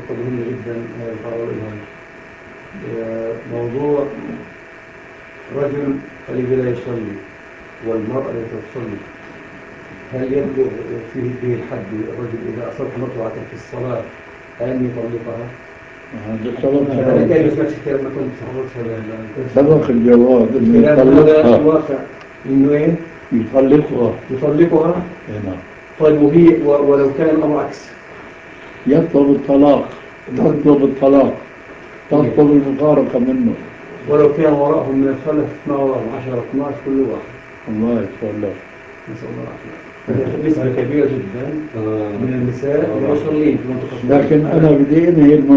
نقطة مهمة جدا هقولها. موضوع رجل الذي لا يصلي والمرأة التي تصلي، هل يبلغ فيه به الحد الرجل إذا أصاب مطلعة في الصلاة أن يطلقها؟ أنا كان ما سمعتش الكلام، ما كنت حضرت سبق الجواب إنه الكلام هذا يطلقها. الواقع إنه إيه؟ يطلقها. نعم. طيب وهي ولو كان الأمر عكس؟ يطلب الطلاق، تطلب المفارقة منه. ولو كان وراءهم من الخلف ما وراءهم 10 12 كل واحد. الله يتولى. نسأل الله العافية. نسبة كبيرة جدا من النساء لا يصلين في منطقة. لكن أنا بدي أنهي